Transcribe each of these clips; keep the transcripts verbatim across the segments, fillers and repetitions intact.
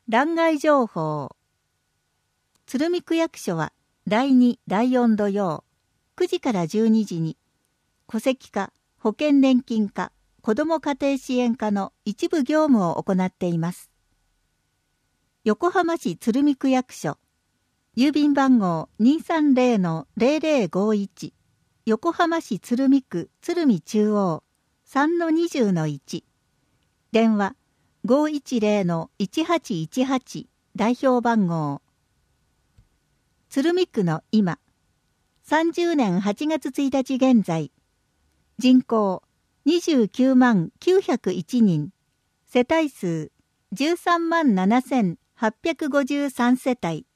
欄外情報。鶴見区役所はだいに、だいよん土曜、くじからじゅうにじに、戸籍課、保険年金課、子ども家庭支援課の一部業務を行っています。横浜市鶴見区役所、郵便番号 にーさんぜろのぜろぜろごいち、横浜市鶴見区鶴見中央 さんのにじゅうのいち、電話 ごいちぜろのいちはちいちはち 代表番号。鶴見区の今、さんじゅうねんはちがつついたち現在、人口にじゅうきゅうまんきゅうひゃくいちにん、世帯数じゅうさんまんななせんはっぴゃくごじゅうさん世帯。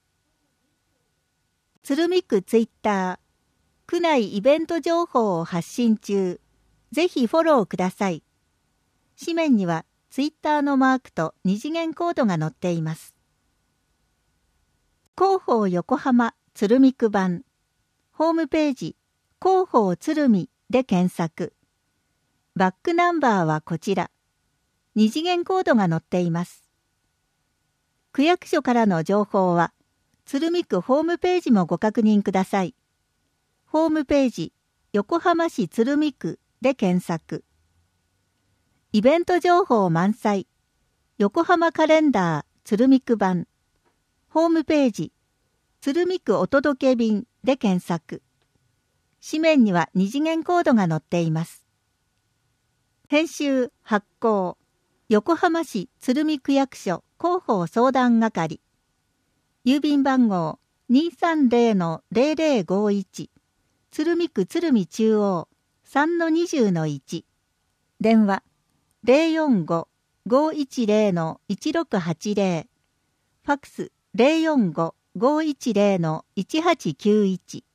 鶴見区ツイッター、区内イベント情報を発信中。ぜひフォローください。紙面にはツイッターのマークと二次元コードが載っています。広報横浜鶴見区版、ホームページ広報鶴見で検索。バックナンバーはこちら。二次元コードが載っています。区役所からの情報は鶴見区ホームページもご確認ください。ホームページ横浜市鶴見区で検索。イベント情報満載。横浜カレンダー鶴見区版。ホームページ鶴見区お届け便で検索。紙面には二次元コードが載っています。編集発行横浜市鶴見区役所広報相談係。郵便番号 にーさんぜろのぜろぜろごいち、鶴見区鶴見中央 さんのにじゅうのいち、電話 ぜろよんご ごいちぜろのいちろくはちぜろ、ファクス ぜろよんご ごいちぜろのいちはちきゅういち。